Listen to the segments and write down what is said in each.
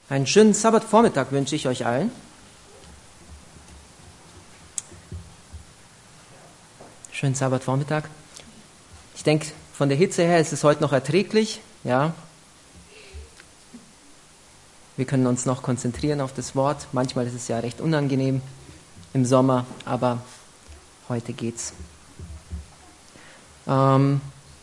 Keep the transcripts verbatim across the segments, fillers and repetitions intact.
Einen schönen Sabbatvormittag wünsche ich euch allen. Schönen Sabbatvormittag. Ich denke, von der Hitze her ist es heute noch erträglich. Ja. Wir können uns noch konzentrieren auf das Wort. Manchmal ist es ja recht unangenehm im Sommer, aber heute geht's. Ähm,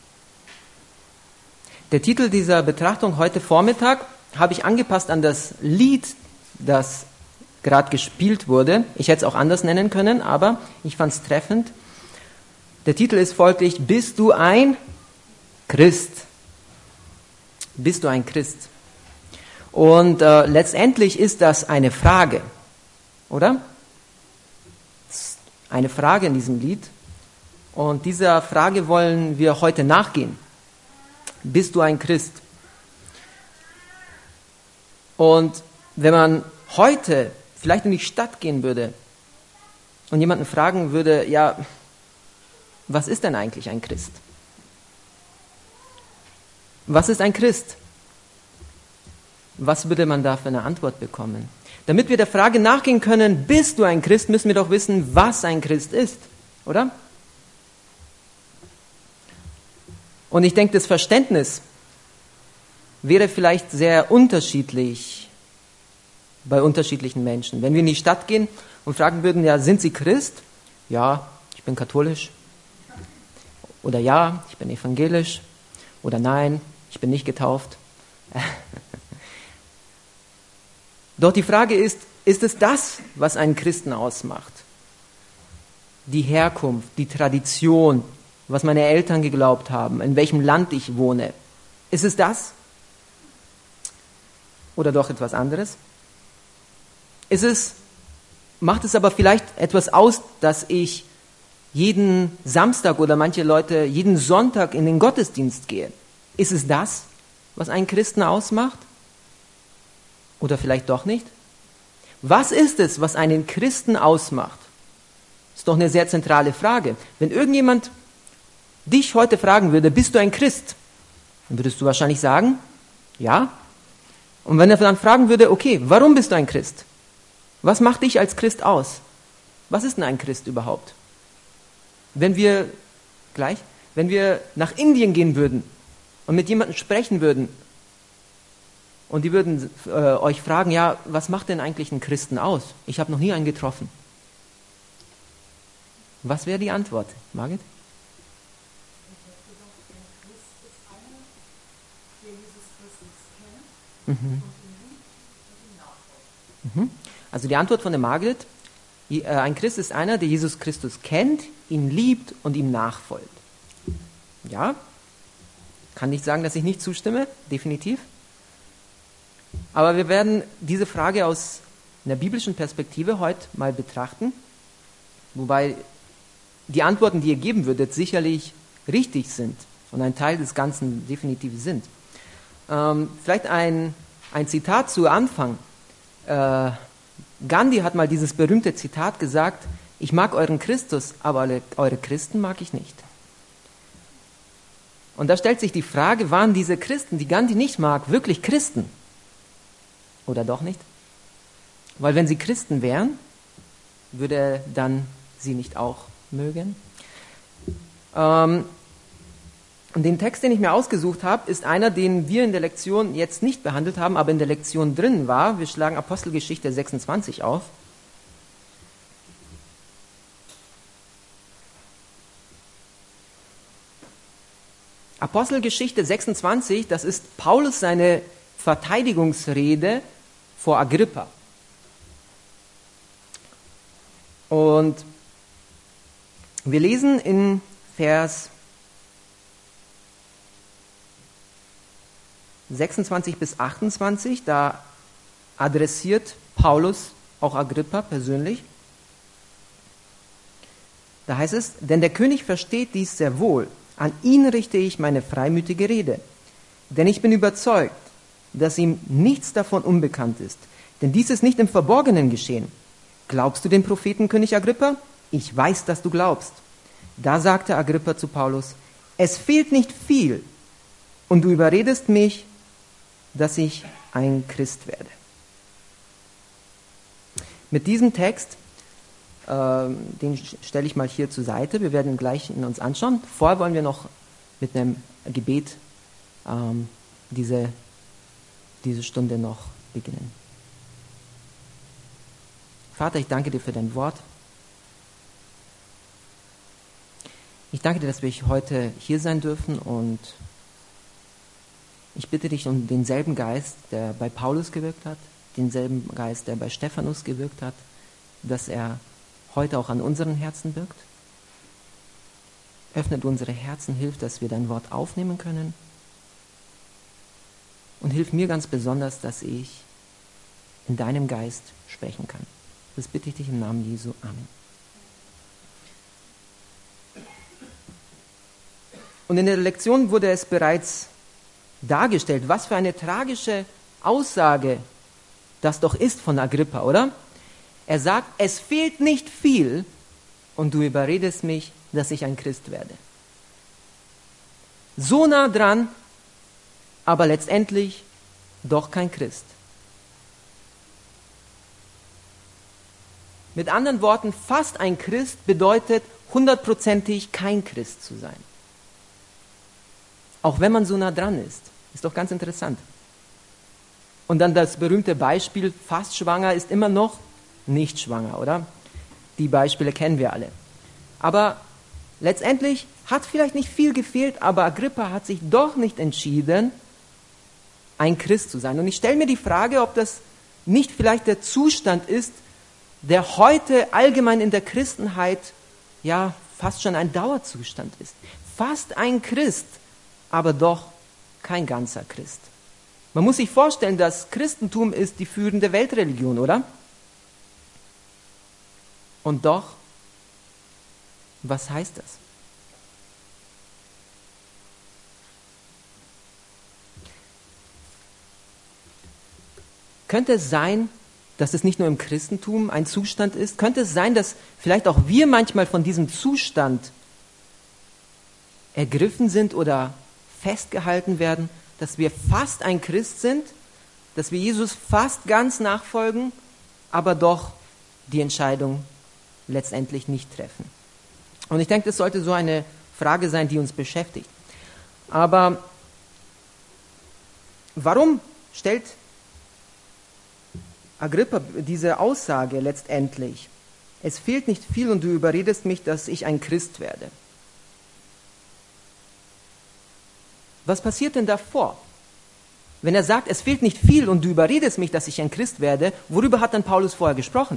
der Titel dieser Betrachtung heute Vormittag habe ich angepasst an das Lied, das gerade gespielt wurde. Ich hätte es auch anders nennen können, aber ich fand es treffend. Der Titel ist folglich: Bist du ein Christ? Bist du ein Christ? Und äh, letztendlich ist das eine Frage, oder? Eine Frage in diesem Lied. Und dieser Frage wollen wir heute nachgehen. Bist du ein Christ? Und wenn man heute vielleicht in die Stadt gehen würde und jemanden fragen würde, ja, was ist denn eigentlich ein Christ? Was ist ein Christ? Was würde man da für eine Antwort bekommen? Damit wir der Frage nachgehen können, bist du ein Christ, müssen wir doch wissen, was ein Christ ist, oder? Und ich denke, das Verständnis wäre vielleicht sehr unterschiedlich bei unterschiedlichen Menschen. Wenn wir in die Stadt gehen und fragen würden, ja, sind Sie Christ? Ja, ich bin katholisch. Oder ja, ich bin evangelisch. Oder nein, ich bin nicht getauft. Doch die Frage ist, ist es das, was einen Christen ausmacht? Die Herkunft, die Tradition, was meine Eltern geglaubt haben, in welchem Land ich wohne. Ist es das? Oder doch etwas anderes? Ist es, macht es aber vielleicht etwas aus, dass ich jeden Samstag oder manche Leute jeden Sonntag in den Gottesdienst gehe? Ist es das, was einen Christen ausmacht? Oder vielleicht doch nicht? Was ist es, was einen Christen ausmacht? Ist doch eine sehr zentrale Frage. Wenn irgendjemand dich heute fragen würde, bist du ein Christ? Dann würdest du wahrscheinlich sagen, ja. Und wenn er dann fragen würde, okay, warum bist du ein Christ? Was macht dich als Christ aus? Was ist denn ein Christ überhaupt? Wenn wir, gleich, wenn wir nach Indien gehen würden und mit jemandem sprechen würden und die würden äh, euch fragen, ja, was macht denn eigentlich einen Christen aus? Ich habe noch nie einen getroffen. Was wäre die Antwort, Margit? Mhm. Mhm. Also die Antwort von der Margret, ein Christ ist einer, der Jesus Christus kennt, ihn liebt und ihm nachfolgt. Ja, kann nicht sagen, dass ich nicht zustimme, definitiv. Aber wir werden diese Frage aus einer biblischen Perspektive heute mal betrachten, wobei die Antworten, die ihr geben würdet, sicherlich richtig sind und ein Teil des Ganzen definitiv sind. Ähm, vielleicht ein, ein Zitat zu Anfang. Äh, Gandhi hat mal dieses berühmte Zitat gesagt: Ich mag euren Christus, aber eure, eure Christen mag ich nicht. Und da stellt sich die Frage, waren diese Christen, die Gandhi nicht mag, wirklich Christen? Oder doch nicht? Weil wenn sie Christen wären, würde er dann sie nicht auch mögen? Ähm, Und den Text, den ich mir ausgesucht habe, ist einer, den wir in der Lektion jetzt nicht behandelt haben, aber in der Lektion drin war. Wir schlagen Apostelgeschichte sechsundzwanzig auf. Apostelgeschichte sechsundzwanzig, das ist Paulus seine Verteidigungsrede vor Agrippa. Und wir lesen in Vers sechsundzwanzig bis achtundzwanzig, da adressiert Paulus auch Agrippa persönlich. Da heißt es, denn der König versteht dies sehr wohl, an ihn richte ich meine freimütige Rede. Denn ich bin überzeugt, dass ihm nichts davon unbekannt ist, denn dies ist nicht im Verborgenen geschehen. Glaubst du den Propheten, König Agrippa? Ich weiß, dass du glaubst. Da sagte Agrippa zu Paulus, es fehlt nicht viel, und du überredest mich, dass ich ein Christ werde. Mit diesem Text, äh, den stelle ich mal hier zur Seite, wir werden ihn gleich in uns anschauen. Vorher wollen wir noch mit einem Gebet ähm, diese, diese Stunde noch beginnen. Vater, ich danke dir für dein Wort. Ich danke dir, dass wir heute hier sein dürfen, und ich bitte dich um denselben Geist, der bei Paulus gewirkt hat, denselben Geist, der bei Stephanus gewirkt hat, dass er heute auch an unseren Herzen wirkt. Öffnet unsere Herzen, hilf, dass wir dein Wort aufnehmen können, und hilf mir ganz besonders, dass ich in deinem Geist sprechen kann. Das bitte ich dich im Namen Jesu. Amen. Und in der Lektion wurde es bereits dargestellt, was für eine tragische Aussage das doch ist von Agrippa, oder? Er sagt, es fehlt nicht viel und du überredest mich, dass ich ein Christ werde. So nah dran, aber letztendlich doch kein Christ. Mit anderen Worten, fast ein Christ bedeutet hundertprozentig kein Christ zu sein. Auch wenn man so nah dran ist. Ist doch ganz interessant. Und dann das berühmte Beispiel, fast schwanger ist immer noch nicht schwanger, oder? Die Beispiele kennen wir alle. Aber letztendlich hat vielleicht nicht viel gefehlt, aber Agrippa hat sich doch nicht entschieden, ein Christ zu sein. Und ich stelle mir die Frage, ob das nicht vielleicht der Zustand ist, der heute allgemein in der Christenheit ja fast schon ein Dauerzustand ist. Fast ein Christ, aber doch kein ganzer Christ. Man muss sich vorstellen, das Christentum ist die führende Weltreligion, oder? Und doch, was heißt das? Könnte es sein, dass es nicht nur im Christentum ein Zustand ist? Könnte es sein, dass vielleicht auch wir manchmal von diesem Zustand ergriffen sind oder festgehalten werden, dass wir fast ein Christ sind, dass wir Jesus fast ganz nachfolgen, aber doch die Entscheidung letztendlich nicht treffen? Und ich denke, das sollte so eine Frage sein, die uns beschäftigt. Aber warum stellt Agrippa diese Aussage letztendlich? Es fehlt nicht viel und du überredest mich, dass ich ein Christ werde. Was passiert denn davor? Wenn er sagt, es fehlt nicht viel und du überredest mich, dass ich ein Christ werde, worüber hat dann Paulus vorher gesprochen?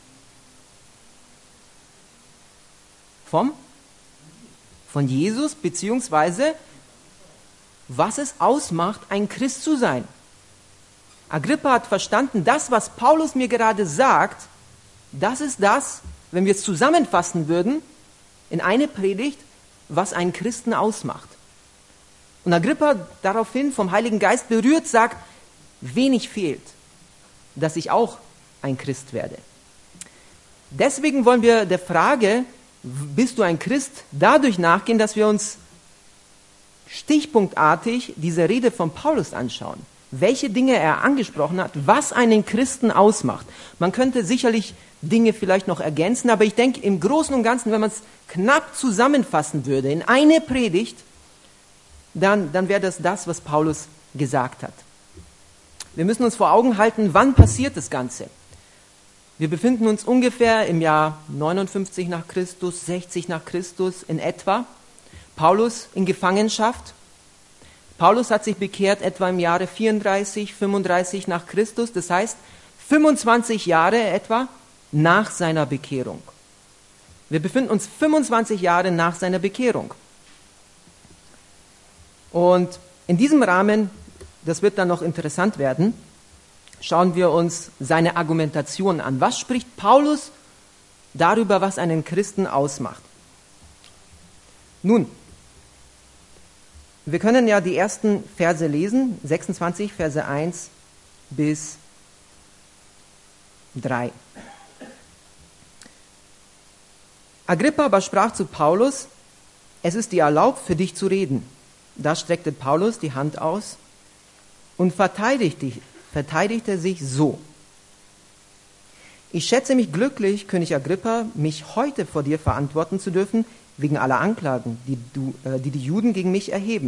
Vom? Von Jesus, beziehungsweise was es ausmacht, ein Christ zu sein. Agrippa hat verstanden, das, was Paulus mir gerade sagt, das ist das, wenn wir es zusammenfassen würden, in eine Predigt, was einen Christen ausmacht. Und Agrippa daraufhin vom Heiligen Geist berührt sagt, wenig fehlt, dass ich auch ein Christ werde. Deswegen wollen wir der Frage, bist du ein Christ, dadurch nachgehen, dass wir uns stichpunktartig diese Rede von Paulus anschauen. Welche Dinge er angesprochen hat, was einen Christen ausmacht. Man könnte sicherlich Dinge vielleicht noch ergänzen, aber ich denke, im Großen und Ganzen, wenn man es knapp zusammenfassen würde in eine Predigt, dann, dann wäre das das, was Paulus gesagt hat. Wir müssen uns vor Augen halten, wann passiert das Ganze? Wir befinden uns ungefähr im Jahr neunundfünfzig nach Christus, sechzig nach Christus in etwa. Paulus in Gefangenschaft. Paulus hat sich bekehrt etwa im Jahre vierunddreißig, fünfunddreißig nach Christus, das heißt fünfundzwanzig Jahre etwa nach seiner Bekehrung. Wir befinden uns fünfundzwanzig Jahre nach seiner Bekehrung. Und in diesem Rahmen, das wird dann noch interessant werden, schauen wir uns seine Argumentation an. Was spricht Paulus darüber, was einen Christen ausmacht? Nun, wir können ja die ersten Verse lesen, sechsundzwanzig, Verse eins bis drei. Agrippa aber sprach zu Paulus, es ist dir erlaubt, für dich zu reden. Da streckte Paulus die Hand aus und verteidigte, verteidigte sich so. Ich schätze mich glücklich, König Agrippa, mich heute vor dir verantworten zu dürfen, wegen aller Anklagen, die, du, äh, die die Juden gegen mich erheben.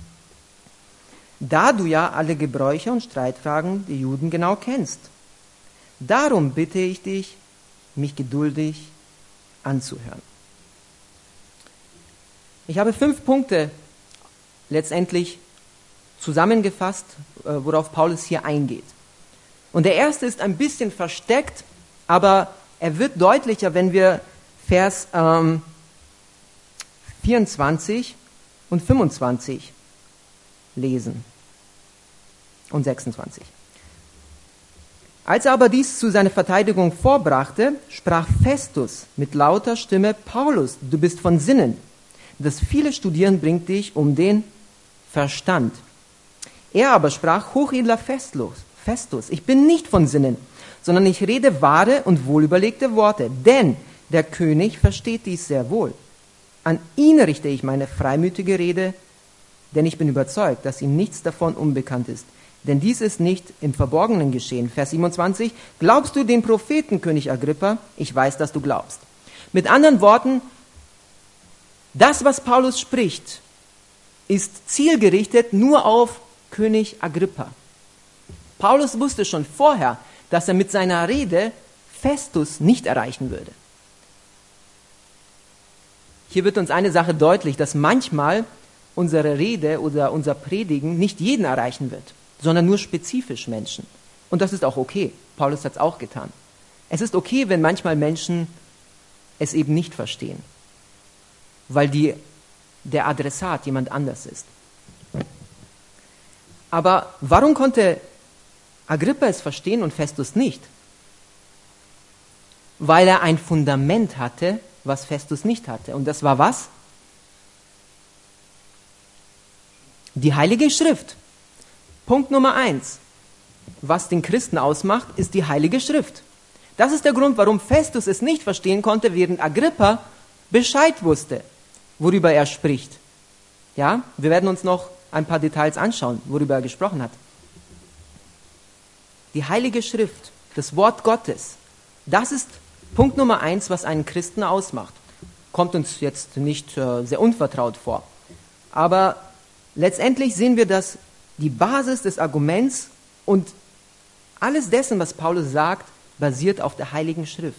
Da du ja alle Gebräuche und Streitfragen der Juden genau kennst. Darum bitte ich dich, mich geduldig anzuhören. Ich habe fünf Punkte letztendlich zusammengefasst, worauf Paulus hier eingeht. Und der erste ist ein bisschen versteckt, aber er wird deutlicher, wenn wir Vers ähm, vierundzwanzig und fünfundzwanzig lesen und sechsundzwanzig. Als er aber dies zu seiner Verteidigung vorbrachte, sprach Festus mit lauter Stimme: Paulus, du bist von Sinnen. Das viele Studieren bringt dich um den Verstand. Er aber sprach: Hochedler Festus, Festus, ich bin nicht von Sinnen, sondern ich rede wahre und wohlüberlegte Worte, denn der König versteht dies sehr wohl. An ihn richte ich meine freimütige Rede, denn ich bin überzeugt, dass ihm nichts davon unbekannt ist. Denn dies ist nicht im Verborgenen geschehen. Vers siebenundzwanzig, glaubst du den Propheten, König Agrippa? Ich weiß, dass du glaubst. Mit anderen Worten, das, was Paulus spricht, ist zielgerichtet nur auf König Agrippa. Paulus wusste schon vorher, dass er mit seiner Rede Festus nicht erreichen würde. Hier wird uns eine Sache deutlich, dass manchmal unsere Rede oder unser Predigen nicht jeden erreichen wird, sondern nur spezifisch Menschen. Und das ist auch okay. Paulus hat es auch getan. Es ist okay, wenn manchmal Menschen es eben nicht verstehen, weil die, der Adressat jemand anders ist. Aber warum konnte Agrippa es verstehen und Festus nicht? Weil er ein Fundament hatte, was Festus nicht hatte. Und das war was? Die Heilige Schrift. Punkt Nummer eins. Was den Christen ausmacht, ist die Heilige Schrift. Das ist der Grund, warum Festus es nicht verstehen konnte, während Agrippa Bescheid wusste, worüber er spricht. Ja, wir werden uns noch ein paar Details anschauen, worüber er gesprochen hat. Die Heilige Schrift, das Wort Gottes, das ist Punkt Nummer eins, was einen Christen ausmacht. Kommt uns jetzt nicht äh, sehr unvertraut vor. Aber letztendlich sehen wir, dass die Basis des Arguments und alles dessen, was Paulus sagt, basiert auf der Heiligen Schrift.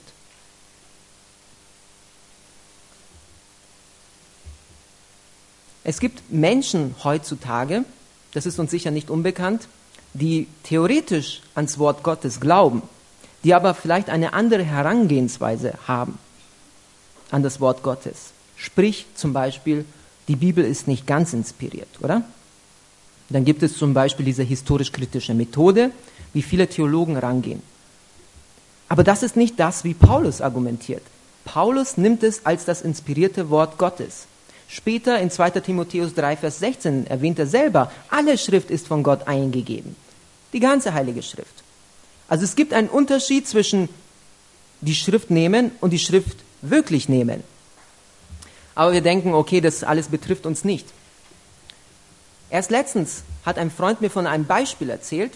Es gibt Menschen heutzutage, das ist uns sicher nicht unbekannt, die theoretisch ans Wort Gottes glauben, die aber vielleicht eine andere Herangehensweise haben an das Wort Gottes. Sprich zum Beispiel, die Bibel ist nicht ganz inspiriert, oder? Dann gibt es zum Beispiel diese historisch-kritische Methode, wie viele Theologen rangehen. Aber das ist nicht das, wie Paulus argumentiert. Paulus nimmt es als das inspirierte Wort Gottes. Später in zweiter Timotheus drei, Vers sechzehn erwähnt er selber, alle Schrift ist von Gott eingegeben. Die ganze Heilige Schrift. Also es gibt einen Unterschied zwischen die Schrift nehmen und die Schrift wirklich nehmen. Aber wir denken, okay, das alles betrifft uns nicht. Erst letztens hat ein Freund mir von einem Beispiel erzählt,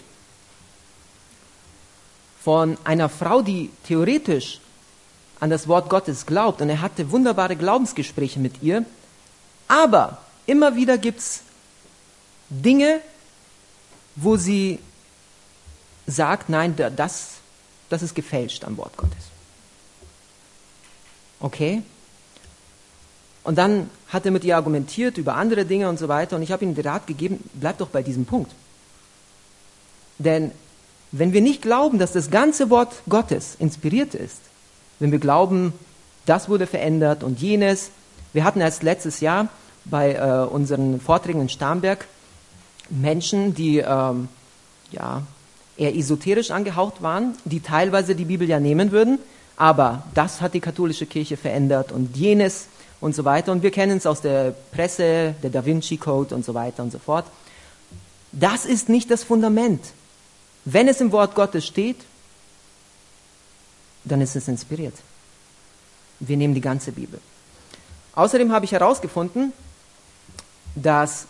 von einer Frau, die theoretisch an das Wort Gottes glaubt, und er hatte wunderbare Glaubensgespräche mit ihr, aber immer wieder gibt es Dinge, wo sie sagt, nein, das, das ist gefälscht am Wort Gottes. Okay? Und dann hat er mit ihr argumentiert über andere Dinge und so weiter, und ich habe ihm den Rat gegeben, bleib doch bei diesem Punkt. Denn wenn wir nicht glauben, dass das ganze Wort Gottes inspiriert ist, wenn wir glauben, das wurde verändert und jenes, wir hatten erst letztes Jahr bei äh, unseren Vorträgen in Starnberg Menschen, die ähm, ja, eher esoterisch angehaucht waren, die teilweise die Bibel ja nehmen würden, aber das hat die katholische Kirche verändert und jenes und so weiter. Und wir kennen es aus der Presse, der Da Vinci Code und so weiter und so fort. Das ist nicht das Fundament. Wenn es im Wort Gottes steht, dann ist es inspiriert. Wir nehmen die ganze Bibel. Außerdem habe ich herausgefunden, dass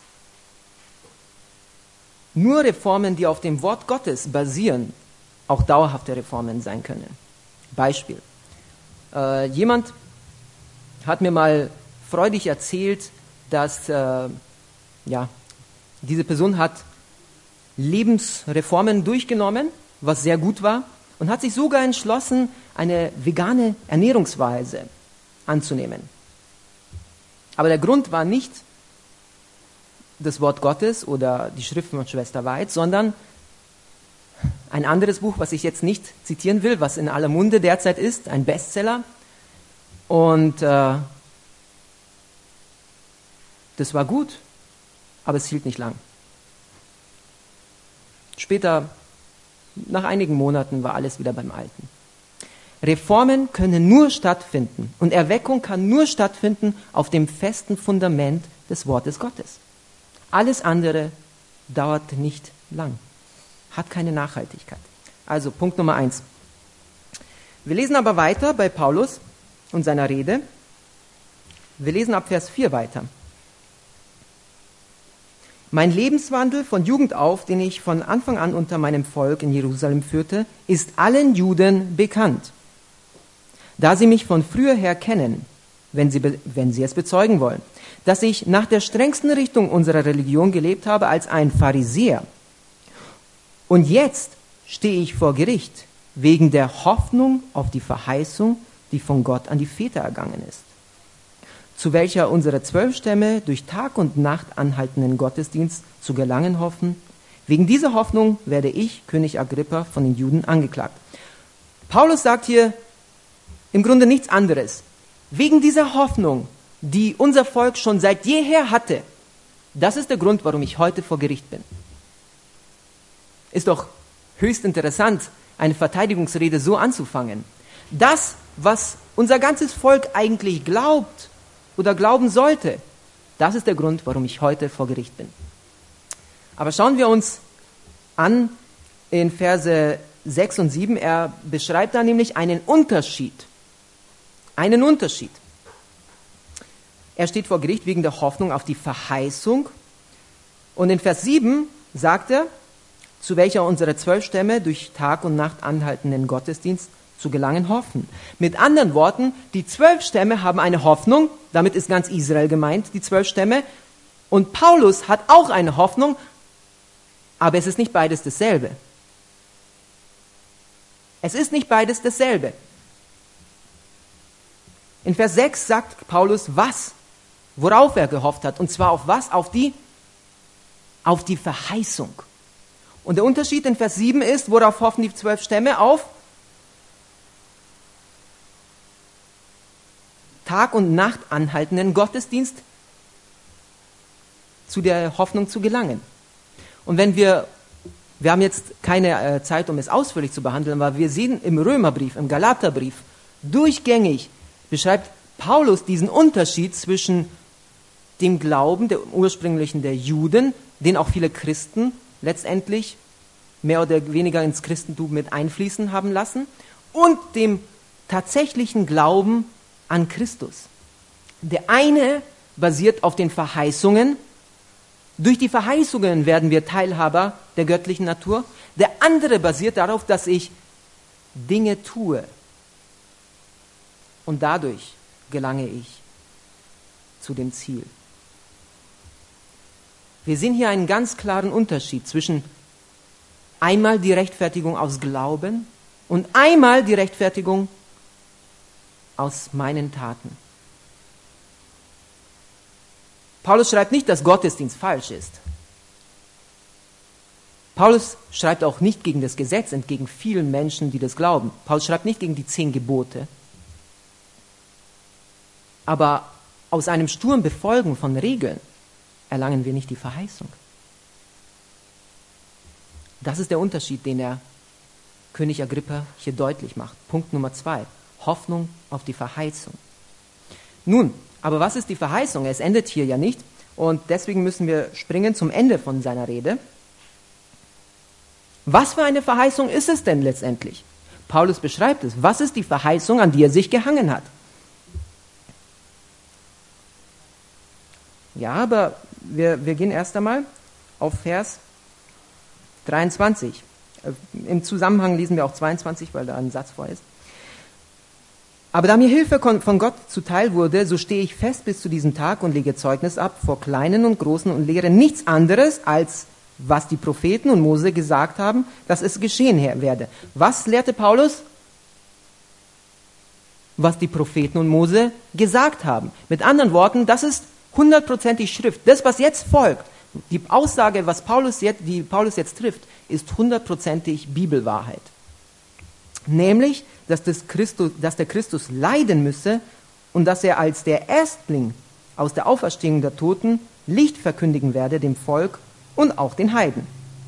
nur Reformen, die auf dem Wort Gottes basieren, auch dauerhafte Reformen sein können. Beispiel. Äh, jemand hat mir mal freudig erzählt, dass äh, ja, diese Person hat Lebensreformen durchgenommen, was sehr gut war, und hat sich sogar entschlossen, eine vegane Ernährungsweise anzunehmen. Aber der Grund war nicht das Wort Gottes oder die Schrift von Schwester Weitz, sondern ein anderes Buch, was ich jetzt nicht zitieren will, was in aller Munde derzeit ist, ein Bestseller. Und äh, das war gut, aber es hielt nicht lang. Später, nach einigen Monaten, war alles wieder beim Alten. Reformen können nur stattfinden und Erweckung kann nur stattfinden auf dem festen Fundament des Wortes Gottes. Alles andere dauert nicht lang, hat keine Nachhaltigkeit. Also Punkt Nummer eins. Wir lesen aber weiter bei Paulus und seiner Rede. Wir lesen ab Vers vier weiter. Mein Lebenswandel von Jugend auf, den ich von Anfang an unter meinem Volk in Jerusalem führte, ist allen Juden bekannt, da sie mich von früher her kennen, wenn sie, wenn sie es bezeugen wollen, dass ich nach der strengsten Richtung unserer Religion gelebt habe als ein Pharisäer. Und jetzt stehe ich vor Gericht wegen der Hoffnung auf die Verheißung, die von Gott an die Väter ergangen ist, zu welcher unsere zwölf Stämme durch Tag und Nacht anhaltenden Gottesdienst zu gelangen hoffen. Wegen dieser Hoffnung werde ich, König Agrippa, von den Juden angeklagt. Paulus sagt hier im Grunde nichts anderes. Wegen dieser Hoffnung, die unser Volk schon seit jeher hatte, das ist der Grund, warum ich heute vor Gericht bin. Ist doch höchst interessant, eine Verteidigungsrede so anzufangen. Das, was unser ganzes Volk eigentlich glaubt oder glauben sollte, das ist der Grund, warum ich heute vor Gericht bin. Aber schauen wir uns an in Verse sechs und sieben. Er beschreibt da nämlich einen Unterschied. Einen Unterschied. Er steht vor Gericht wegen der Hoffnung auf die Verheißung. Und in Vers sieben sagt er, zu welcher unsere zwölf Stämme durch Tag und Nacht anhaltenden Gottesdienst zu gelangen hoffen. Mit anderen Worten, die zwölf Stämme haben eine Hoffnung, damit ist ganz Israel gemeint, die zwölf Stämme. Und Paulus hat auch eine Hoffnung, aber es ist nicht beides dasselbe. Es ist nicht beides dasselbe. In Vers sechs sagt Paulus, was, worauf er gehofft hat. Und zwar auf was? Auf die, auf die Verheißung. Und der Unterschied in Vers sieben ist, worauf hoffen die zwölf Stämme? Auf Tag und Nacht anhaltenden Gottesdienst zu der Hoffnung zu gelangen. Und wenn wir, wir haben jetzt keine äh, Zeit, um es ausführlich zu behandeln, aber wir sehen im Römerbrief, im Galaterbrief, durchgängig beschreibt Paulus diesen Unterschied zwischen dem Glauben, der ursprünglichen der Juden, den auch viele Christen letztendlich mehr oder weniger ins Christentum mit einfließen haben lassen, und dem tatsächlichen Glauben an Christus. Der eine basiert auf den Verheißungen. Durch die Verheißungen werden wir Teilhaber der göttlichen Natur. Der andere basiert darauf, dass ich Dinge tue. Und dadurch gelange ich zu dem Ziel. Wir sehen hier einen ganz klaren Unterschied zwischen einmal die Rechtfertigung aus Glauben und einmal die Rechtfertigung aus meinen Taten. Paulus schreibt nicht, dass Gottesdienst falsch ist. Paulus schreibt auch nicht gegen das Gesetz, entgegen vielen Menschen, die das glauben. Paulus schreibt nicht gegen die zehn Gebote. Aber aus einem sturen Befolgen von Regeln erlangen wir nicht die Verheißung. Das ist der Unterschied, den er König Agrippa hier deutlich macht. Punkt Nummer zwei. Hoffnung auf die Verheißung. Nun, aber was ist die Verheißung? Es endet hier ja nicht und deswegen müssen wir springen zum Ende von seiner Rede. Was für eine Verheißung ist es denn letztendlich? Paulus beschreibt es. Was ist die Verheißung, an die er sich gehangen hat? Ja, aber wir, wir gehen erst einmal auf Vers dreiundzwanzig. Im Zusammenhang lesen wir auch zweiundzwanzig, weil da ein Satz vor ist. Aber da mir Hilfe von Gott zuteil wurde, so stehe ich fest bis zu diesem Tag und lege Zeugnis ab vor Kleinen und Großen und lehre nichts anderes, als was die Propheten und Mose gesagt haben, dass es geschehen werde. Was lehrte Paulus? Was die Propheten und Mose gesagt haben. Mit anderen Worten, das ist hundertprozentig Schrift. Das, was jetzt folgt, die Aussage, was Paulus jetzt, die Paulus jetzt trifft, ist hundertprozentig Bibelwahrheit. Nämlich, dass, das Christus, dass der Christus leiden müsse und dass er als der Erstling aus der Auferstehung der Toten Licht verkündigen werde dem Volk und auch den Heiden.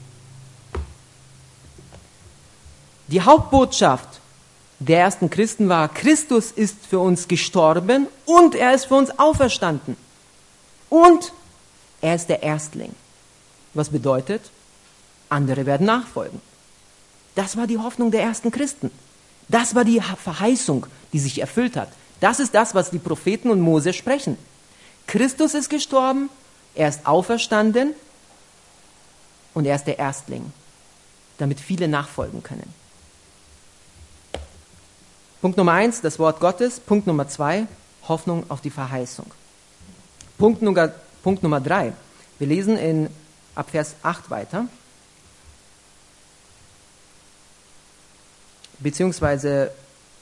Die Hauptbotschaft der ersten Christen war, Christus ist für uns gestorben und er ist für uns auferstanden. Und er ist der Erstling. Was bedeutet, andere werden nachfolgen. Das war die Hoffnung der ersten Christen. Das war die Verheißung, die sich erfüllt hat. Das ist das, was die Propheten und Mose sprechen. Christus ist gestorben, er ist auferstanden und er ist der Erstling, damit viele nachfolgen können. Punkt Nummer eins, das Wort Gottes. Punkt Nummer zwei, Hoffnung auf die Verheißung. Punkt Nummer, Punkt Nummer drei, wir lesen in, ab Vers acht weiter. Beziehungsweise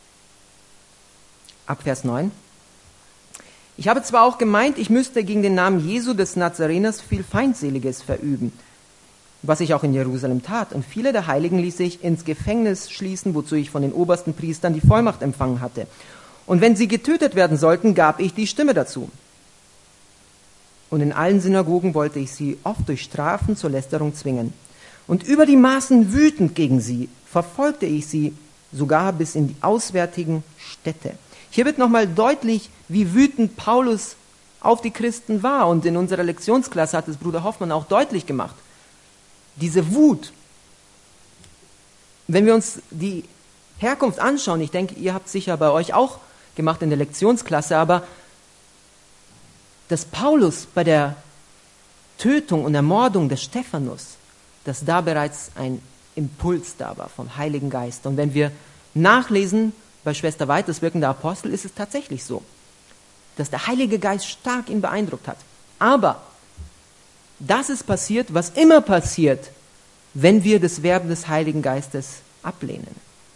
ab Vers neun. Ich habe zwar auch gemeint, ich müsste gegen den Namen Jesu des Nazareners viel Feindseliges verüben, was ich auch in Jerusalem tat. Und viele der Heiligen ließ ich ins Gefängnis schließen, wozu ich von den obersten Priestern die Vollmacht empfangen hatte. Und wenn sie getötet werden sollten, gab ich die Stimme dazu. Und in allen Synagogen wollte ich sie oft durch Strafen zur Lästerung zwingen. Und über die Maßen wütend gegen sie verfolgte ich sie sogar bis in die auswärtigen Städte. Hier wird nochmal deutlich, wie wütend Paulus auf die Christen war. Und in unserer Lektionsklasse hat es Bruder Hoffmann auch deutlich gemacht. Diese Wut, wenn wir uns die Herkunft anschauen, ich denke, ihr habt es sicher bei euch auch gemacht in der Lektionsklasse, aber dass Paulus bei der Tötung und Ermordung des Stephanus, dass da bereits ein Impuls da war vom Heiligen Geist. Und wenn wir nachlesen bei Schwester Weid, das Wirken der Apostel, ist es tatsächlich so, dass der Heilige Geist stark ihn beeindruckt hat. Aber das ist passiert, was immer passiert, wenn wir das Werben des Heiligen Geistes ablehnen.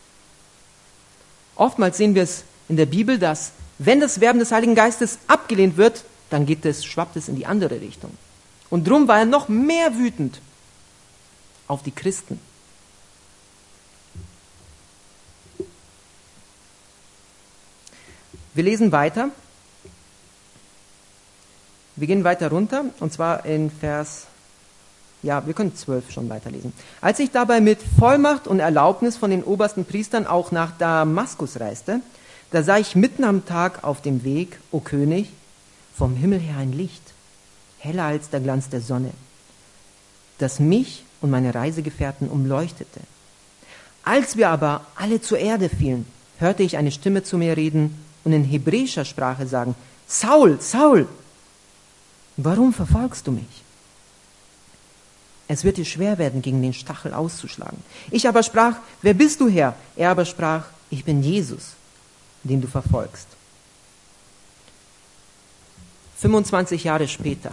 Oftmals sehen wir es in der Bibel, dass wenn das Werben des Heiligen Geistes abgelehnt wird, dann geht es, schwappt es in die andere Richtung. Und drum war er noch mehr wütend auf die Christen. Wir lesen weiter. Wir gehen weiter runter, und zwar in Vers, ja, wir können zwölf schon weiterlesen. Als ich dabei mit Vollmacht und Erlaubnis von den obersten Priestern auch nach Damaskus reiste, da sah ich mitten am Tag auf dem Weg, o König, vom Himmel her ein Licht, heller als der Glanz der Sonne, das mich und meine Reisegefährten umleuchtete. Als wir aber alle zur Erde fielen, hörte ich eine Stimme zu mir reden und in hebräischer Sprache sagen, Saul, Saul, warum verfolgst du mich? Es wird dir schwer werden, gegen den Stachel auszuschlagen. Ich aber sprach, wer bist du, Herr? Er aber sprach, ich bin Jesus, den du verfolgst. fünfundzwanzig Jahre später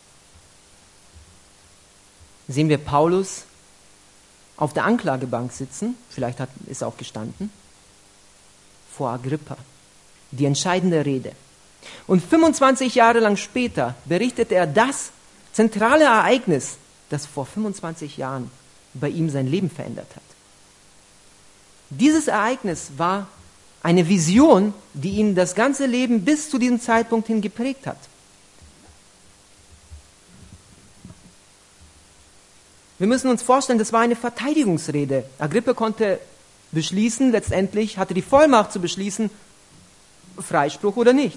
sehen wir Paulus auf der Anklagebank sitzen, vielleicht hat, ist er auch gestanden, vor Agrippa, die entscheidende Rede. Und fünfundzwanzig Jahre lang später berichtet er das zentrale Ereignis, das vor fünfundzwanzig Jahren bei ihm sein Leben verändert hat. Dieses Ereignis war eine Vision, die ihn das ganze Leben bis zu diesem Zeitpunkt hin geprägt hat. Wir müssen uns vorstellen, das war eine Verteidigungsrede. Agrippa konnte beschließen, letztendlich hatte die Vollmacht zu beschließen, Freispruch oder nicht.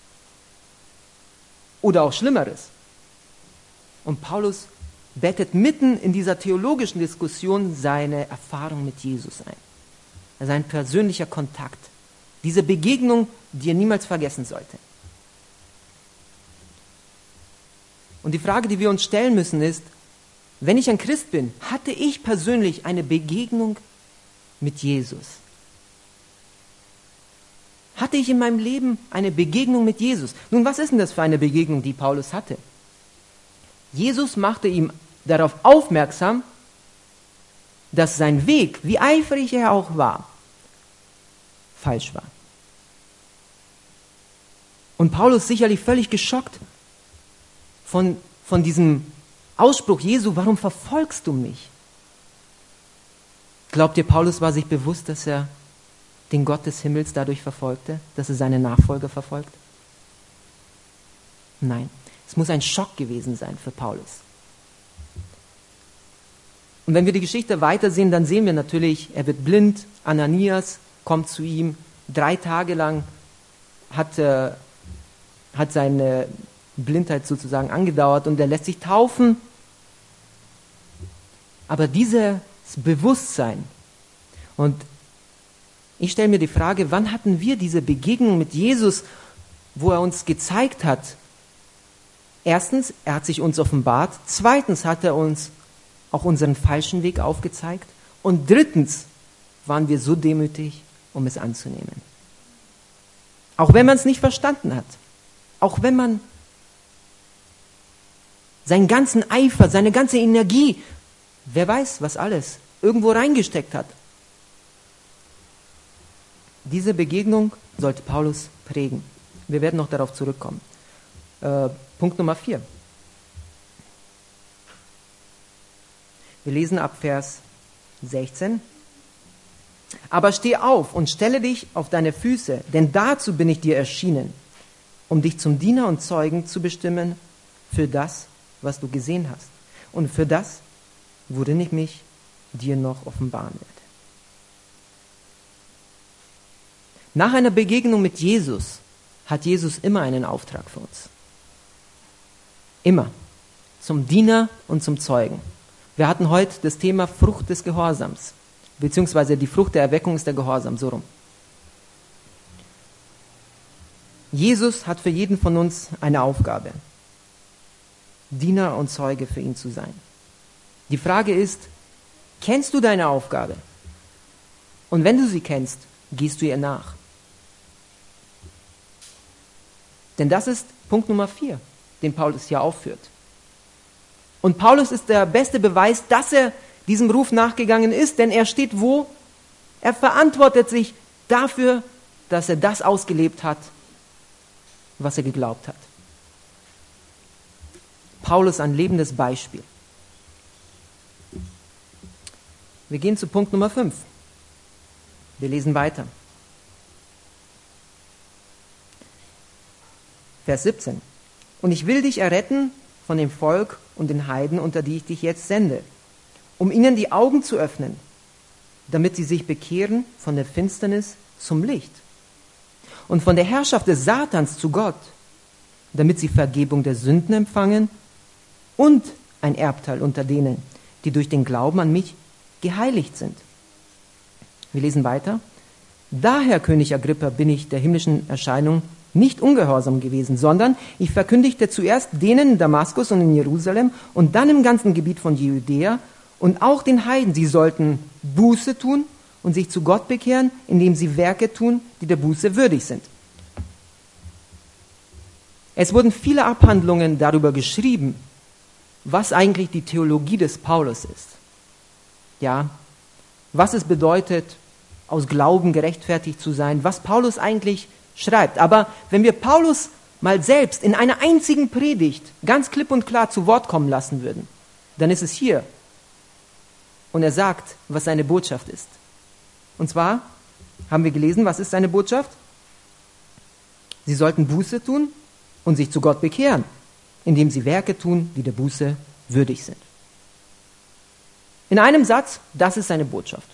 Oder auch Schlimmeres. Und Paulus bettet mitten in dieser theologischen Diskussion seine Erfahrung mit Jesus ein. Also ein persönlicher Kontakt. Diese Begegnung, die er niemals vergessen sollte. Und die Frage, die wir uns stellen müssen, ist, wenn ich ein Christ bin, hatte ich persönlich eine Begegnung mit Jesus? Hatte ich in meinem Leben eine Begegnung mit Jesus? Nun, was ist denn das für eine Begegnung, die Paulus hatte? Jesus machte ihm darauf aufmerksam, dass sein Weg, wie eifrig er auch war, falsch war. Und Paulus sicherlich völlig geschockt von, von diesem Ausspruch Jesu, warum verfolgst du mich? Glaubt ihr, Paulus war sich bewusst, dass er den Gott des Himmels dadurch verfolgte, dass er seine Nachfolger verfolgt? Nein, es muss ein Schock gewesen sein für Paulus. Und wenn wir die Geschichte weitersehen, dann sehen wir natürlich, er wird blind, Ananias kommt zu ihm, drei Tage lang hat, äh, hat seine Blindheit sozusagen angedauert und er lässt sich taufen. Aber dieses Bewusstsein, und ich stelle mir die Frage, wann hatten wir diese Begegnung mit Jesus, wo er uns gezeigt hat, erstens, er hat sich uns offenbart, zweitens hat er uns auch unseren falschen Weg aufgezeigt und drittens waren wir so demütig, um es anzunehmen. Auch wenn man es nicht verstanden hat, auch wenn man seinen ganzen Eifer, seine ganze Energie, wer weiß was alles, irgendwo reingesteckt hat. Diese Begegnung sollte Paulus prägen. Wir werden noch darauf zurückkommen. Äh, Punkt Nummer vier. Wir lesen ab Vers sechzehn. Aber steh auf und stelle dich auf deine Füße, denn dazu bin ich dir erschienen, um dich zum Diener und Zeugen zu bestimmen für das, was du gesehen hast. Und für das, worin ich mich dir noch offenbaren werde. Nach einer Begegnung mit Jesus hat Jesus immer einen Auftrag für uns. Immer. Zum Diener und zum Zeugen. Wir hatten heute das Thema Frucht des Gehorsams. Beziehungsweise die Frucht der Erweckung ist der Gehorsam, so rum. Jesus hat für jeden von uns eine Aufgabe. Diener und Zeuge für ihn zu sein. Die Frage ist, kennst du deine Aufgabe? Und wenn du sie kennst, gehst du ihr nach? Denn das ist Punkt Nummer vier, den Paulus hier aufführt. Und Paulus ist der beste Beweis, dass er diesem Ruf nachgegangen ist, denn er steht wo? Er verantwortet sich dafür, dass er das ausgelebt hat, was er geglaubt hat. Paulus ein lebendes Beispiel. Wir gehen zu Punkt Nummer fünf. Wir lesen weiter. Vers siebzehn. Und ich will dich erretten von dem Volk und den Heiden, unter die ich dich jetzt sende, um ihnen die Augen zu öffnen, damit sie sich bekehren von der Finsternis zum Licht und von der Herrschaft des Satans zu Gott, damit sie Vergebung der Sünden empfangen und ein Erbteil unter denen, die durch den Glauben an mich geheiligt sind. Wir lesen weiter. Daher, König Agrippa, bin ich der himmlischen Erscheinung nicht ungehorsam gewesen, sondern ich verkündigte zuerst denen in Damaskus und in Jerusalem und dann im ganzen Gebiet von Judäa und auch den Heiden, sie sollten Buße tun und sich zu Gott bekehren, indem sie Werke tun, die der Buße würdig sind. Es wurden viele Abhandlungen darüber geschrieben, was eigentlich die Theologie des Paulus ist. Ja, was es bedeutet, aus Glauben gerechtfertigt zu sein, was Paulus eigentlich schreibt. Aber wenn wir Paulus mal selbst in einer einzigen Predigt ganz klipp und klar zu Wort kommen lassen würden, dann ist es hier. Und er sagt, was seine Botschaft ist. Und zwar haben wir gelesen, was ist seine Botschaft? Sie sollten Buße tun und sich zu Gott bekehren, indem sie Werke tun, die der Buße würdig sind. In einem Satz, das ist seine Botschaft.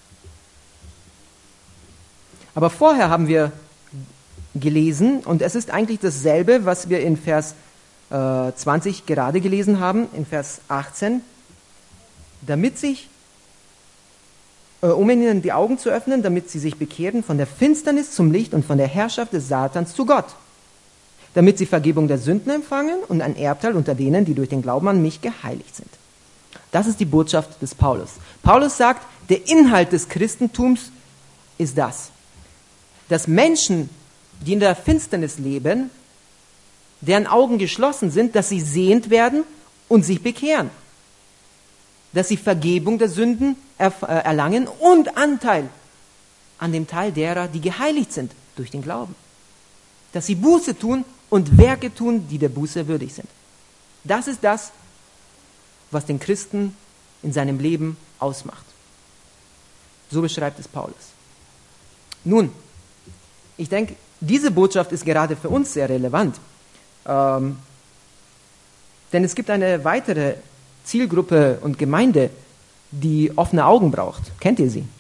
Aber vorher haben wir gelesen, und es ist eigentlich dasselbe, was wir in Vers äh, zwanzig gerade gelesen haben, in Vers achtzehn, damit sich, äh, um ihnen die Augen zu öffnen, damit sie sich bekehren von der Finsternis zum Licht und von der Herrschaft des Satans zu Gott, damit sie Vergebung der Sünden empfangen und ein Erbteil unter denen, die durch den Glauben an mich geheiligt sind. Das ist die Botschaft des Paulus. Paulus sagt, der Inhalt des Christentums ist das. dass Menschen, die in der Finsternis leben, deren Augen geschlossen sind, dass sie sehend werden und sich bekehren. Dass sie Vergebung der Sünden erlangen und Anteil an dem Teil derer, die geheiligt sind durch den Glauben. Dass sie Buße tun und Werke tun, die der Buße würdig sind. Das ist das, was den Christen in seinem Leben ausmacht. So beschreibt es Paulus. Nun, ich denke, diese Botschaft ist gerade für uns sehr relevant. Ähm, denn es gibt eine weitere Zielgruppe und Gemeinde, die offene Augen braucht. Kennt ihr sie?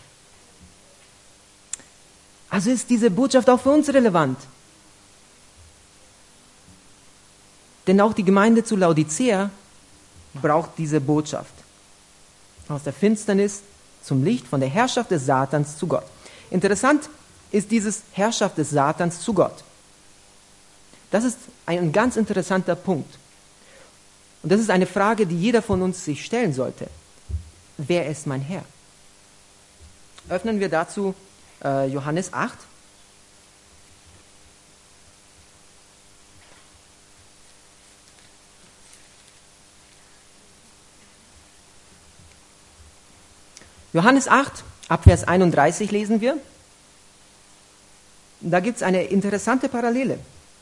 Also ist diese Botschaft auch für uns relevant. Denn auch die Gemeinde zu Laodicea braucht diese Botschaft. Aus der Finsternis zum Licht, von der Herrschaft des Satans zu Gott. Interessant ist dieses Herrschaft des Satans zu Gott. Das ist ein ganz interessanter Punkt. Und das ist eine Frage, die jeder von uns sich stellen sollte. Wer ist mein Herr? Öffnen wir dazu äh, Johannes acht. Johannes acht, ab Vers einunddreißig lesen wir. Da gibt es eine interessante Parallele.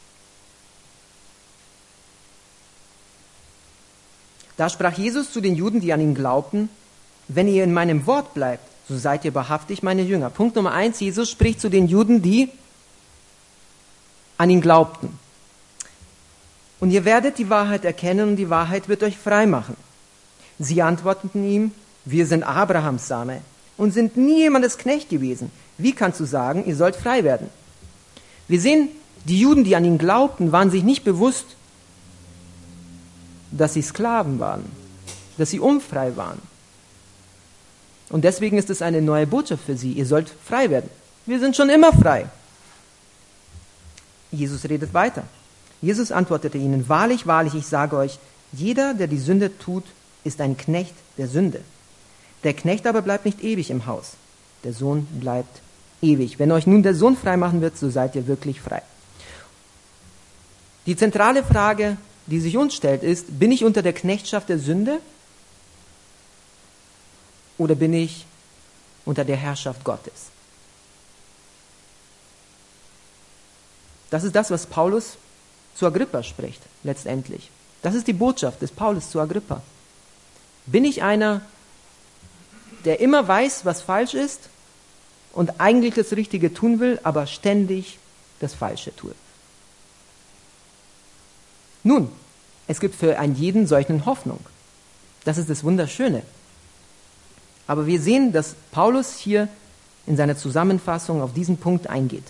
Da sprach Jesus zu den Juden, die an ihn glaubten, wenn ihr in meinem Wort bleibt, so seid ihr wahrhaftig meine Jünger. Punkt Nummer eins, Jesus spricht zu den Juden, die an ihn glaubten. Und ihr werdet die Wahrheit erkennen und die Wahrheit wird euch frei machen. Sie antworteten ihm, wir sind Abrahams Same und sind nie jemandes Knecht gewesen. Wie kannst du sagen, ihr sollt frei werden? Wir sehen, die Juden, die an ihn glaubten, waren sich nicht bewusst, dass sie Sklaven waren, dass sie unfrei waren. Und deswegen ist es eine neue Botschaft für sie. Ihr sollt frei werden. Wir sind schon immer frei. Jesus redet weiter. Jesus antwortete ihnen, wahrlich, wahrlich, ich sage euch, jeder, der die Sünde tut, ist ein Knecht der Sünde. Der Knecht aber bleibt nicht ewig im Haus. Der Sohn bleibt ewig. Wenn euch nun der Sohn frei machen wird, so seid ihr wirklich frei. Die zentrale Frage, die sich uns stellt, ist, bin ich unter der Knechtschaft der Sünde oder bin ich unter der Herrschaft Gottes? Das ist das, was Paulus zu Agrippa spricht, letztendlich. Das ist die Botschaft des Paulus zu Agrippa. Bin ich einer, der immer weiß, was falsch ist und eigentlich das Richtige tun will, aber ständig das Falsche tue? Nun, es gibt für einen jeden solchen Hoffnung. Das ist das Wunderschöne. Aber wir sehen, dass Paulus hier in seiner Zusammenfassung auf diesen Punkt eingeht.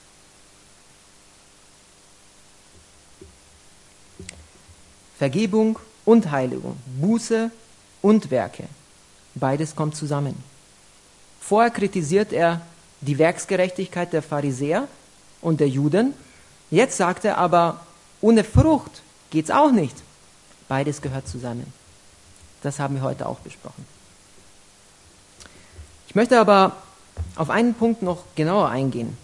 Vergebung und Heiligung, Buße und Werke, beides kommt zusammen. Vorher kritisiert er die Werksgerechtigkeit der Pharisäer und der Juden. Jetzt sagt er aber, ohne Frucht geht's auch nicht. Beides gehört zusammen. Das haben wir heute auch besprochen. Ich möchte aber auf einen Punkt noch genauer eingehen.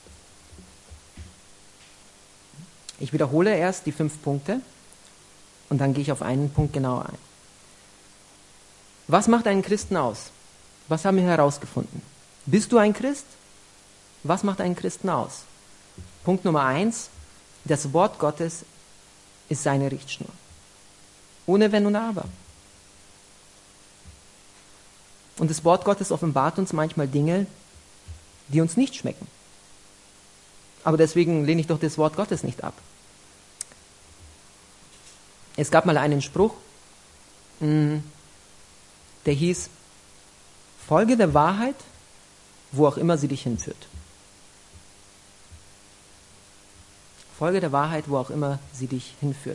Ich wiederhole erst die fünf Punkte und dann gehe ich auf einen Punkt genauer ein. Was macht einen Christen aus? Was haben wir herausgefunden? Bist du ein Christ? Was macht einen Christen aus? Punkt Nummer eins, das Wort Gottes ist seine Richtschnur. Ohne Wenn und Aber. Und das Wort Gottes offenbart uns manchmal Dinge, die uns nicht schmecken. Aber deswegen lehne ich doch das Wort Gottes nicht ab. Es gab mal einen Spruch, der hieß, folge der Wahrheit, wo auch immer sie dich hinführt. Folge der Wahrheit, wo auch immer sie dich hinführt.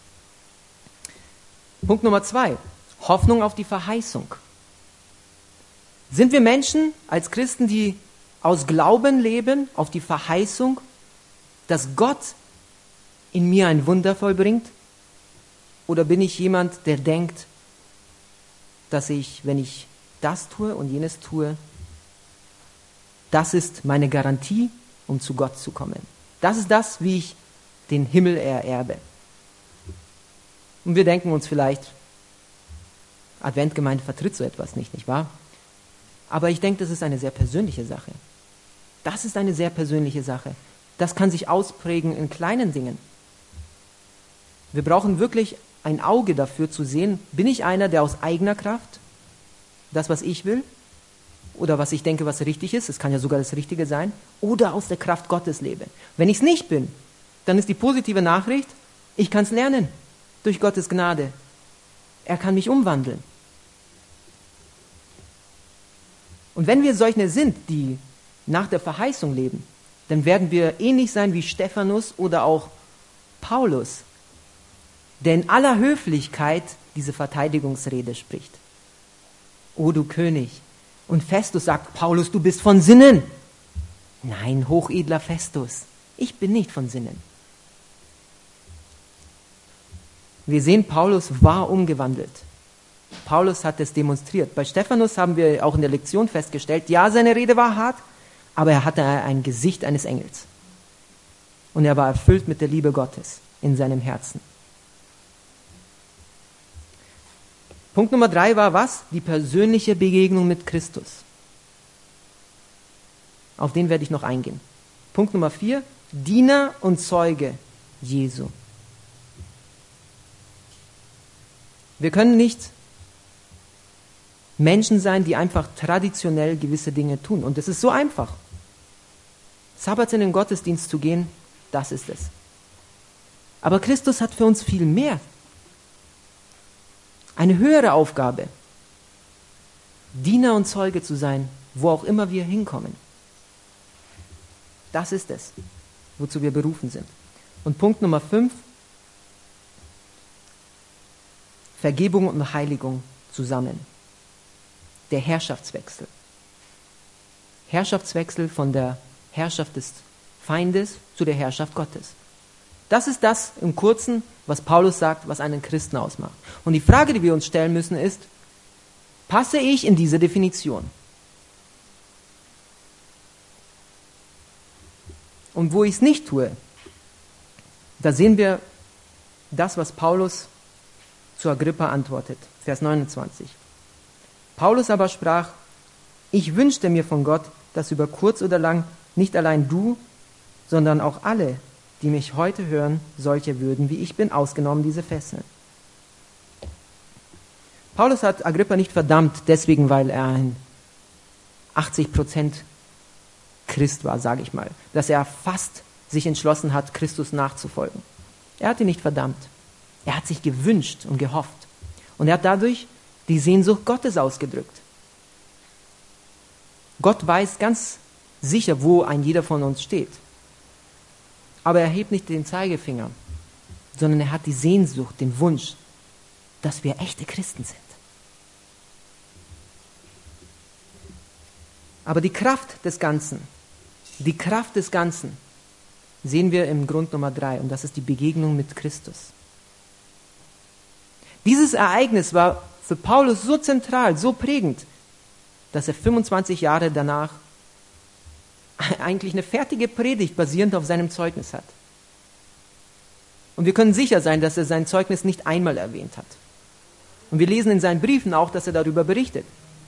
Punkt Nummer zwei, Hoffnung auf die Verheißung. Sind wir Menschen als Christen, die aus Glauben leben, auf die Verheißung, dass Gott in mir ein Wunder vollbringt? Oder bin ich jemand, der denkt, dass ich, wenn ich das tue und jenes tue, das ist meine Garantie um zu Gott zu kommen. Das ist das, wie ich den Himmel ererbe. Und wir denken uns vielleicht, Adventgemeinde vertritt so etwas nicht, nicht wahr? Aber ich denke, das ist eine sehr persönliche Sache. Das ist eine sehr persönliche Sache. Das kann sich ausprägen in kleinen Dingen. Wir brauchen wirklich ein Auge dafür zu sehen, bin ich einer, der aus eigener Kraft das, was ich will, oder was ich denke, was richtig ist, es kann ja sogar das Richtige sein, oder aus der Kraft Gottes lebe. Wenn ich es nicht bin, dann ist die positive Nachricht, ich kann es lernen, durch Gottes Gnade. Er kann mich umwandeln. Und wenn wir solche sind, die nach der Verheißung leben, dann werden wir ähnlich sein wie Stephanus oder auch Paulus, der in aller Höflichkeit diese Verteidigungsrede spricht. O du König! Und Festus sagt, Paulus, du bist von Sinnen. Nein, hochedler Festus, ich bin nicht von Sinnen. Wir sehen, Paulus war umgewandelt. Paulus hat es demonstriert. Bei Stephanus haben wir auch in der Lektion festgestellt, ja, seine Rede war hart, aber er hatte ein Gesicht eines Engels. Und er war erfüllt mit der Liebe Gottes in seinem Herzen. Punkt Nummer drei war was? Die persönliche Begegnung mit Christus. Auf den werde ich noch eingehen. Punkt Nummer vier, Diener und Zeuge Jesu. Wir können nicht Menschen sein, die einfach traditionell gewisse Dinge tun. Und es ist so einfach. Sabbats in den Gottesdienst zu gehen, das ist es. Aber Christus hat für uns viel mehr. Eine höhere Aufgabe. Diener und Zeuge zu sein, wo auch immer wir hinkommen. Das ist es, wozu wir berufen sind. Und Punkt Nummer fünf, Vergebung und Heiligung zusammen. Der Herrschaftswechsel. Herrschaftswechsel von der Herrschaft des Feindes zu der Herrschaft Gottes. Das ist das im Kurzen, was Paulus sagt, was einen Christen ausmacht. Und die Frage, die wir uns stellen müssen, ist, passe ich in diese Definition? Und wo ich es nicht tue, da sehen wir das, was Paulus zu Agrippa antwortet. Vers neunundzwanzig. Paulus aber sprach, ich wünschte mir von Gott, dass über kurz oder lang nicht allein du, sondern auch alle, die mich heute hören, solche würden, wie ich bin, ausgenommen diese Fesseln. Paulus hat Agrippa nicht verdammt, deswegen, weil er ein achtzig Prozent Christ war, sage ich mal, dass er fast sich entschlossen hat, Christus nachzufolgen. Er hat ihn nicht verdammt. Er hat sich gewünscht und gehofft. Und er hat dadurch die Sehnsucht Gottes ausgedrückt. Gott weiß ganz sicher, wo ein jeder von uns steht. Aber er hebt nicht den Zeigefinger, sondern er hat die Sehnsucht, den Wunsch, dass wir echte Christen sind. Aber die Kraft des Ganzen, die Kraft des Ganzen sehen wir im Grund Nummer drei, und das ist die Begegnung mit Christus. Dieses Ereignis war für Paulus so zentral, so prägend, dass er fünfundzwanzig Jahre danach eigentlich eine fertige Predigt basierend auf seinem Zeugnis hat. Und wir können sicher sein, dass er sein Zeugnis nicht einmal erwähnt hat. Und wir lesen in seinen Briefen auch, dass er darüber berichtet.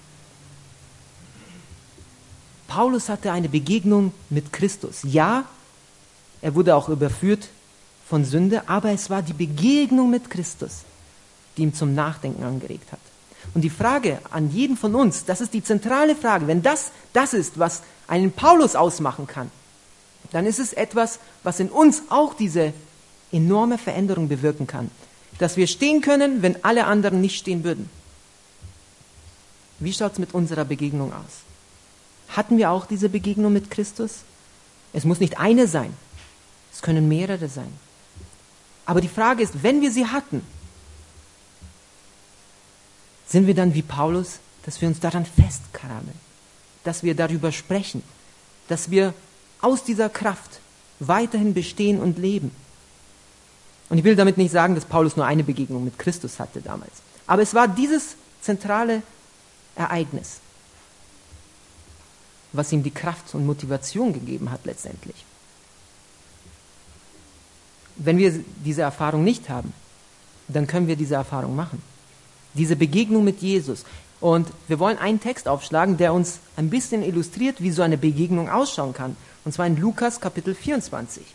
Paulus hatte eine Begegnung mit Christus. Ja, er wurde auch überführt von Sünde, aber es war die Begegnung mit Christus, die ihm zum Nachdenken angeregt hat. Und die Frage an jeden von uns, das ist die zentrale Frage, wenn das das ist, was einen Paulus ausmachen kann, dann ist es etwas, was in uns auch diese enorme Veränderung bewirken kann. Dass wir stehen können, wenn alle anderen nicht stehen würden. Wie schaut es mit unserer Begegnung aus? Hatten wir auch diese Begegnung mit Christus? Es muss nicht eine sein. Es können mehrere sein. Aber die Frage ist, wenn wir sie hatten, sind wir dann wie Paulus, dass wir uns daran festkramen, dass wir darüber sprechen, dass wir aus dieser Kraft weiterhin bestehen und leben. Und ich will damit nicht sagen, dass Paulus nur eine Begegnung mit Christus hatte damals. Aber es war dieses zentrale Ereignis. was ihm die Kraft und Motivation gegeben hat letztendlich. Wenn wir diese Erfahrung nicht haben, dann können wir diese Erfahrung machen. Diese Begegnung mit Jesus. Und wir wollen einen Text aufschlagen, der uns ein bisschen illustriert, wie so eine Begegnung ausschauen kann. Und zwar in Lukas Kapitel vierundzwanzig.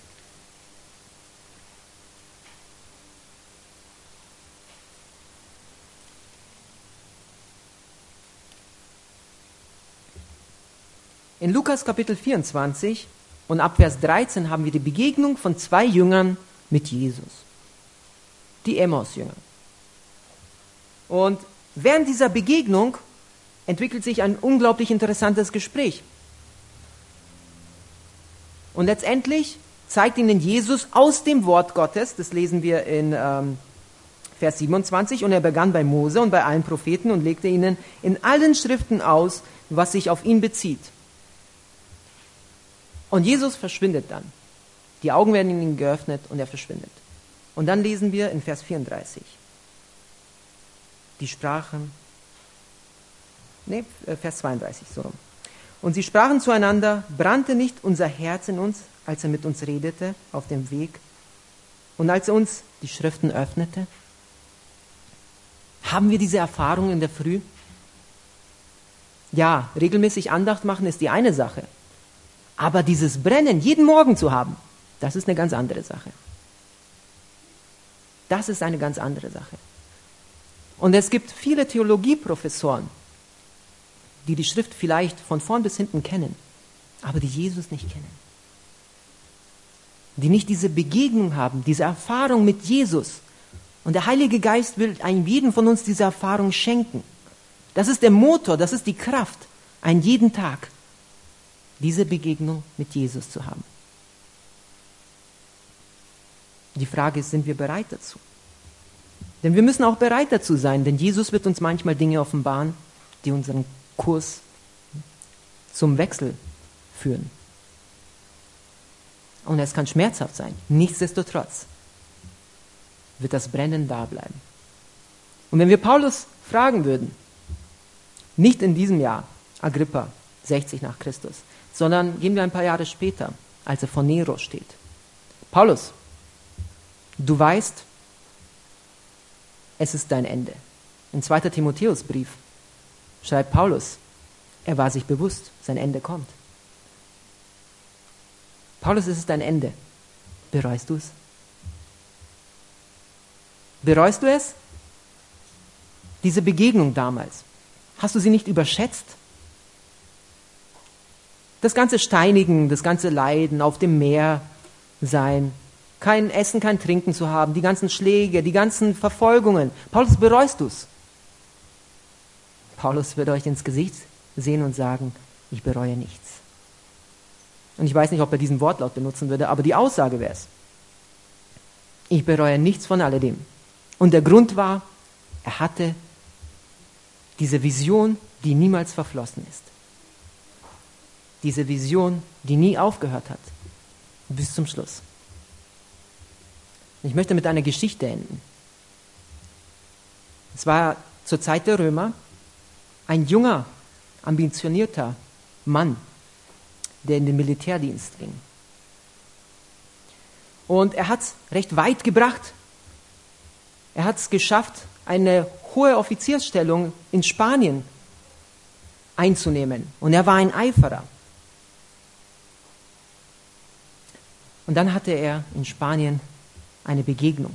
In Lukas Kapitel vierundzwanzig und ab Vers dreizehn haben wir die Begegnung von zwei Jüngern mit Jesus. Die Emmaus-Jünger. Und während dieser Begegnung entwickelt sich ein unglaublich interessantes Gespräch. Und letztendlich zeigt ihnen Jesus aus dem Wort Gottes, das lesen wir in ähm, Vers siebenundzwanzig, und er begann bei Mose und bei allen Propheten und legte ihnen in allen Schriften aus, was sich auf ihn bezieht. Und Jesus verschwindet dann. Die Augen werden ihm geöffnet und er verschwindet. Und dann lesen wir in Vers vierunddreißig. Die sprachen, nee, Vers zweiunddreißig, so rum. Und sie sprachen zueinander, brannte nicht unser Herz in uns, als er mit uns redete auf dem Weg und als er uns die Schriften öffnete? Haben wir diese Erfahrung in der Früh? Ja, regelmäßig Andacht machen ist die eine Sache. Aber dieses Brennen jeden Morgen zu haben, das ist eine ganz andere Sache. Das ist eine ganz andere Sache. Und es gibt viele Theologieprofessoren, die die Schrift vielleicht von vorn bis hinten kennen, aber die Jesus nicht kennen. Die nicht diese Begegnung haben, diese Erfahrung mit Jesus. Und der Heilige Geist will einem jeden von uns diese Erfahrung schenken. Das ist der Motor, das ist die Kraft, einen jeden Tag diese Begegnung mit Jesus zu haben. Die Frage ist, sind wir bereit dazu? Denn wir müssen auch bereit dazu sein, denn Jesus wird uns manchmal Dinge offenbaren, die unseren Kurs zum Wechsel führen. Und es kann schmerzhaft sein. Nichtsdestotrotz wird das Brennen da bleiben. Und wenn wir Paulus fragen würden, nicht in diesem Jahr, Agrippa, sechzig nach Christus, sondern gehen wir ein paar Jahre später, als er vor Nero steht. Paulus, du weißt, es ist dein Ende. Im zweiten Timotheusbrief schreibt Paulus, er war sich bewusst, sein Ende kommt. Paulus, es ist dein Ende. Bereust du es? Bereust du es? Diese Begegnung damals, hast du sie nicht überschätzt? Das ganze Steinigen, das ganze Leiden, auf dem Meer sein, kein Essen, kein Trinken zu haben, die ganzen Schläge, die ganzen Verfolgungen. Paulus, bereust du es? Paulus wird euch ins Gesicht sehen und sagen, ich bereue nichts. Und ich weiß nicht, ob er diesen Wortlaut benutzen würde, aber die Aussage wäre es. Ich bereue nichts von alledem. Und der Grund war, er hatte diese Vision, die niemals verflossen ist. Diese Vision, die nie aufgehört hat. Bis zum Schluss. Ich möchte mit einer Geschichte enden. Es war zur Zeit der Römer ein junger, ambitionierter Mann, der in den Militärdienst ging. Und er hat es recht weit gebracht. Er hat es geschafft, eine hohe Offiziersstellung in Spanien einzunehmen. Und er war ein Eiferer. Und dann hatte er in Spanien eine Begegnung.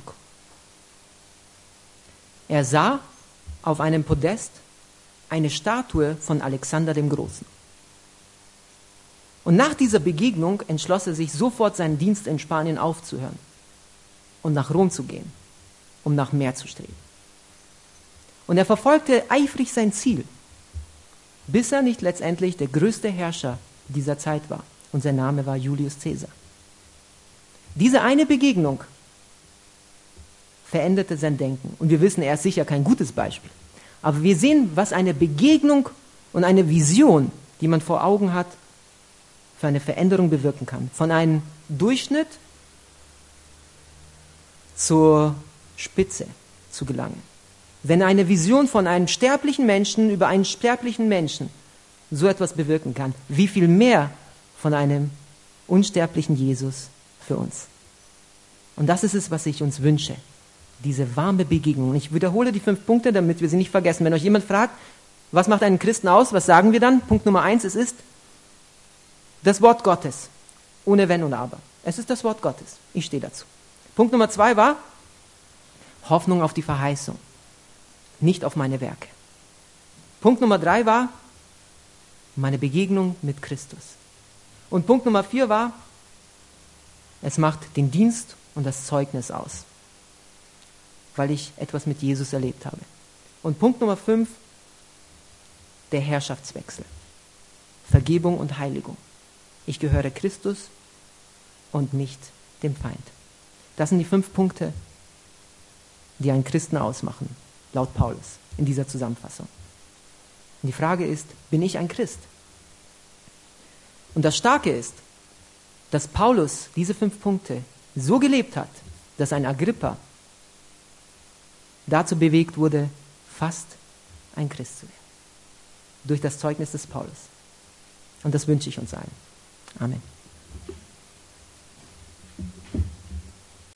Er sah auf einem Podest eine Statue von Alexander dem Großen. Und nach dieser Begegnung entschloss er sich sofort, seinen Dienst in Spanien aufzuhören und nach Rom zu gehen, um nach mehr zu streben. Und er verfolgte eifrig sein Ziel, bis er nicht letztendlich der größte Herrscher dieser Zeit war. Und sein Name war Julius Caesar. Diese eine Begegnung veränderte sein Denken. Und wir wissen, er ist sicher kein gutes Beispiel. Aber wir sehen, was eine Begegnung und eine Vision, die man vor Augen hat, für eine Veränderung bewirken kann. Von einem Durchschnitt zur Spitze zu gelangen. Wenn eine Vision von einem sterblichen Menschen über einen sterblichen Menschen so etwas bewirken kann, wie viel mehr von einem unsterblichen Jesus für uns. Und das ist es, was ich uns wünsche. Diese warme Begegnung. Ich wiederhole die fünf Punkte, damit wir sie nicht vergessen. Wenn euch jemand fragt, was macht einen Christen aus, was sagen wir dann? Punkt Nummer eins, es ist das Wort Gottes. Ohne Wenn und Aber. Es ist das Wort Gottes. Ich stehe dazu. Punkt Nummer zwei war Hoffnung auf die Verheißung. Nicht auf meine Werke. Punkt Nummer drei war meine Begegnung mit Christus. Und Punkt Nummer vier war, es macht den Dienst und das Zeugnis aus, weil ich etwas mit Jesus erlebt habe. Und Punkt Nummer fünf, der Herrschaftswechsel. Vergebung und Heiligung. Ich gehöre Christus und nicht dem Feind. Das sind die fünf Punkte, die einen Christen ausmachen, laut Paulus, in dieser Zusammenfassung. Und die Frage ist, bin ich ein Christ? Und das Starke ist, dass Paulus diese fünf Punkte so gelebt hat, dass ein Agrippa dazu bewegt wurde, fast ein Christ zu werden. Durch das Zeugnis des Paulus. Und das wünsche ich uns allen. Amen.